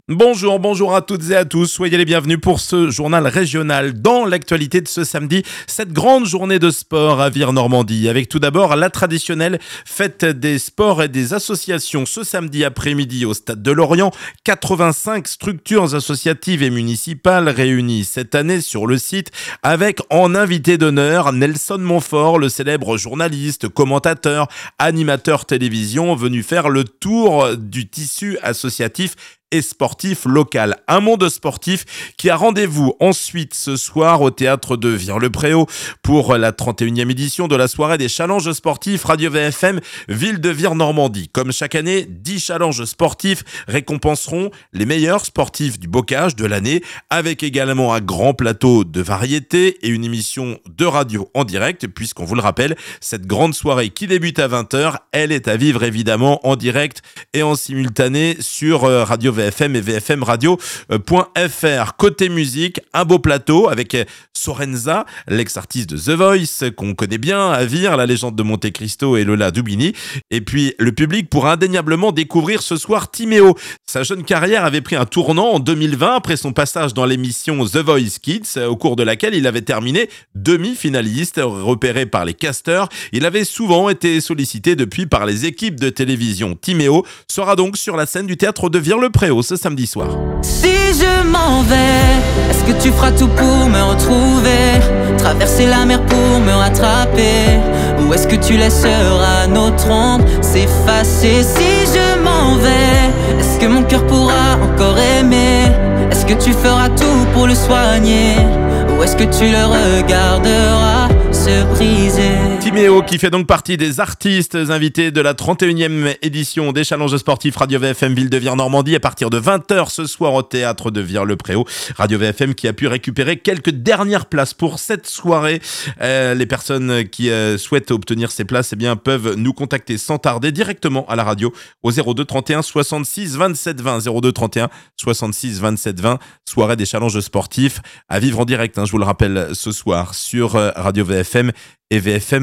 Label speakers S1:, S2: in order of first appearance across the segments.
S1: Bonjour à toutes et à tous, soyez les bienvenus pour ce journal régional. Dans l'actualité de ce samedi, cette grande journée de sport à Vire-Normandie, avec tout d'abord la traditionnelle fête des sports et des associations. Ce samedi après-midi au Stade de Lorient, 85 structures associatives et municipales réunies cette année sur le site, avec en invité d'honneur Nelson Montfort, le célèbre journaliste, commentateur, animateur télévision, venu faire le tour du tissu associatif et sportif local. Un monde sportif qui a rendez-vous ensuite ce soir au théâtre de Vire-le-Préau pour la 31e édition de la soirée des challenges sportifs Radio VFM Ville de Vire-Normandie. Comme chaque année, 10 challenges sportifs récompenseront les meilleurs sportifs du bocage de l'année, avec également un grand plateau de variétés et une émission de radio en direct, puisqu'on vous le rappelle, cette grande soirée qui débute à 20h, elle est à vivre évidemment en direct et en simultané sur Radio VFM et vfmradio.fr. Côté musique, un beau plateau avec Sorenza, l'ex-artiste de The Voice, qu'on connaît bien à Vire, la légende de Monte Cristo et Lola Dubini. Et puis, le public pourra indéniablement découvrir ce soir Timéo. Sa jeune carrière avait pris un tournant en 2020 après son passage dans l'émission The Voice Kids, au cours de laquelle il avait terminé demi-finaliste, repéré par les casteurs. Il avait souvent été sollicité depuis par les équipes de télévision. Timéo sera donc sur la scène du théâtre de Vire-le-Préau ce samedi soir.
S2: Si je m'en vais, est-ce que tu feras tout pour me retrouver? Traverser la mer pour me rattraper? Ou est-ce que tu laisseras notre ombre s'effacer? Si je m'en vais, est-ce que mon cœur pourra encore aimer? Est-ce que tu feras tout pour le soigner? Ou est-ce que tu le regarderas se briser?
S1: Timéo qui fait donc partie des artistes invités de la 31e édition des challenges sportifs Radio VFM Ville de Vire-Normandie à partir de 20h ce soir au théâtre de Vire-le-Préau. Radio VFM qui a pu récupérer quelques dernières places pour cette soirée. Les personnes qui souhaitent obtenir ces places peuvent nous contacter sans tarder directement à la radio au 02 31 66 27 20. 02 31 66 27 20. Soirée des challenges sportifs à vivre en direct, je vous le rappelle, ce soir sur Radio VFM et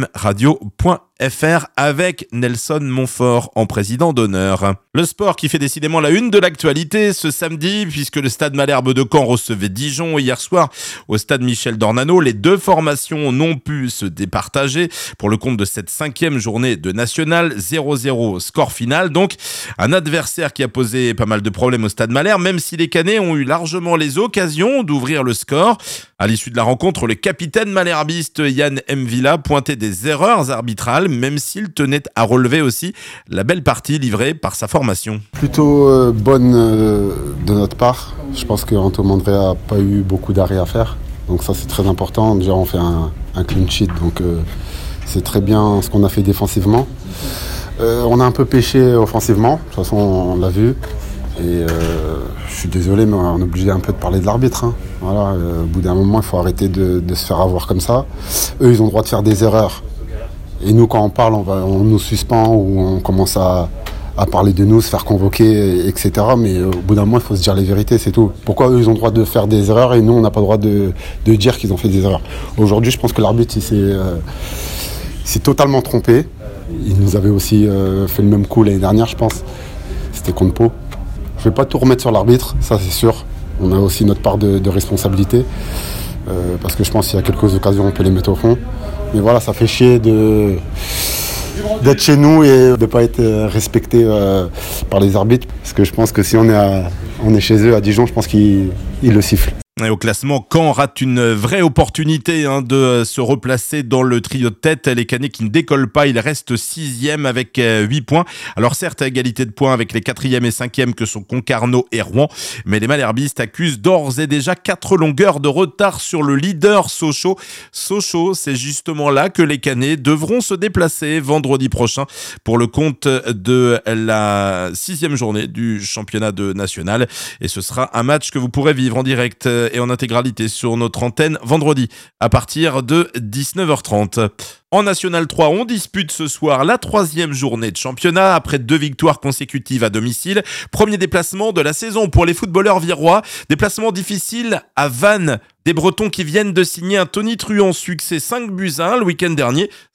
S1: vfmradio.fr avec Nelson Montfort en président d'honneur. Le sport qui fait décidément la une de l'actualité ce samedi, puisque le stade Malherbe de Caen recevait Dijon hier soir au stade Michel Dornano. Les deux formations n'ont pu se départager pour le compte de cette 5e journée de national. 0-0 score final, donc un adversaire qui a posé pas mal de problèmes au stade Malherbe, même si les Canets ont eu largement les occasions d'ouvrir le score. À l'issue de la rencontre, le capitaine malherbiste Yann Mvila pointait des erreurs arbitrales, même s'il tenait à relever aussi la belle partie livrée par sa formation.
S3: Plutôt bonne de notre part. Je pense que Anto Mandré n'a pas eu beaucoup d'arrêts à faire. Donc ça, c'est très important. Déjà, on fait un clean sheet, donc c'est très bien ce qu'on a fait défensivement. On a un peu pêché offensivement, de toute façon, on l'a vu. Et je suis désolé, mais on est obligé un peu de parler de l'arbitre. Voilà, au bout d'un moment, il faut arrêter de se faire avoir comme ça. Eux, ils ont le droit de faire des erreurs. Et nous, quand on parle, on nous suspend ou on commence à parler de nous, se faire convoquer, etc. Mais au bout d'un moment, il faut se dire les vérités, c'est tout. Pourquoi eux, ils ont le droit de faire des erreurs et nous, on n'a pas le droit de dire qu'ils ont fait des erreurs? Aujourd'hui, je pense que l'arbitre, il s'est totalement trompé. Il nous avait aussi fait le même coup l'année dernière, je pense. C'était contre Pau. Je ne vais pas tout remettre sur l'arbitre, ça c'est sûr. On a aussi notre part de responsabilité. Parce que je pense qu'il y a quelques occasions, on peut les mettre au fond. Mais voilà, ça fait chier d'être chez nous et de ne pas être respecté par les arbitres. Parce que je pense que si on est chez eux à Dijon, je pense qu'ils le sifflent.
S1: Et au classement, Caen rate une vraie opportunité de se replacer dans le trio de tête. Les Canets qui ne décollent pas, ils restent 6e avec 8 points. Alors certes, à égalité de points avec les 4e et 5e que sont Concarneau et Rouen, mais les malherbistes accusent d'ores et déjà 4 longueurs de retard sur le leader Sochaux. Sochaux, c'est justement là que les Canets devront se déplacer vendredi prochain pour le compte de la 6e journée du championnat de national. Et ce sera un match que vous pourrez vivre en direct et en intégralité sur notre antenne vendredi à partir de 19h30. En National 3, on dispute ce soir la 3e journée de championnat après 2 victoires consécutives à domicile. Premier déplacement de la saison pour les footballeurs virois. Déplacement difficile à Vannes. Des Bretons qui viennent de signer un tonitruant succès 5-1 le week-end dernier.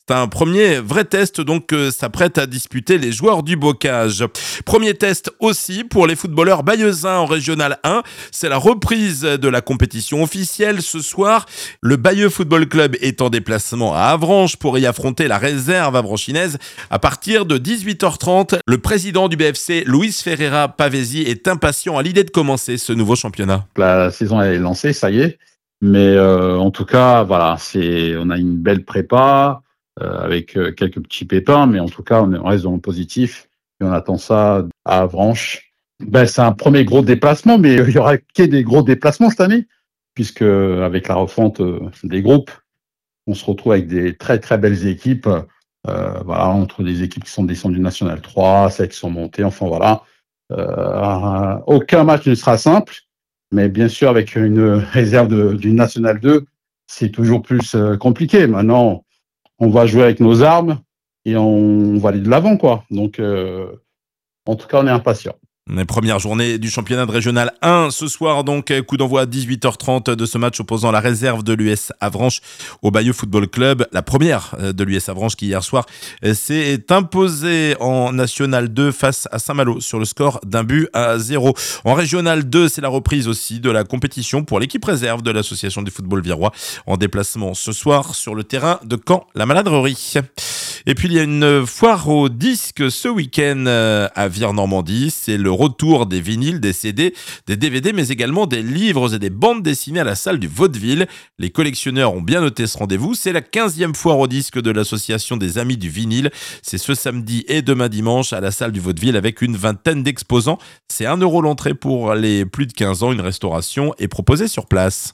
S1: C'est un premier vrai test donc que s'apprêtent à disputer les joueurs du Bocage. Premier test aussi pour les footballeurs bayeuxins en Régional 1. C'est la reprise de la compétition officielle ce soir. Le Bayeux Football Club est en déplacement à Avranches pour y affronter la réserve avranchinaise à partir de 18h30. Le président du BFC, Luis Ferreira Pavesi, est impatient à l'idée de commencer ce nouveau championnat.
S4: La saison est lancée, ça y est. Mais en tout cas, voilà, on a une belle prépa. Avec quelques petits pépins, mais en tout cas, on reste dans le positif et on attend ça à Avranches. C'est un premier gros déplacement, mais il y aura que des gros déplacements cette année, puisque avec la refonte des groupes, on se retrouve avec des très très belles équipes, entre des équipes qui sont descendues du National 3, celles qui sont montées, enfin voilà. Aucun match ne sera simple, mais bien sûr, avec une réserve du National 2, c'est toujours plus compliqué. Maintenant, on va jouer avec nos armes et on va aller de l'avant, quoi. Donc, en tout cas, on est impatients.
S1: Les premières journées du championnat de Régional 1 ce soir, donc coup d'envoi à 18h30 de ce match opposant la réserve de l'US Avranches au Bayeux Football Club. La première de l'US Avranches qui hier soir s'est imposée en National 2 face à Saint-Malo sur le score d'1-0. En Régional 2, c'est la reprise aussi de la compétition pour l'équipe réserve de l'association du football virois en déplacement ce soir sur le terrain de Caen-la-Maladrerie. Et puis il y a une foire aux disques ce week-end à Vire-Normandie. C'est le retour des vinyles, des CD, des DVD, mais également des livres et des bandes dessinées à la salle du Vaudeville. Les collectionneurs ont bien noté ce rendez-vous. C'est la 15e foire aux disques de l'association des Amis du Vinyle. C'est ce samedi et demain dimanche à la salle du Vaudeville avec une vingtaine d'exposants. C'est 1 € l'entrée pour les plus de 15 ans. Une restauration est proposée sur place.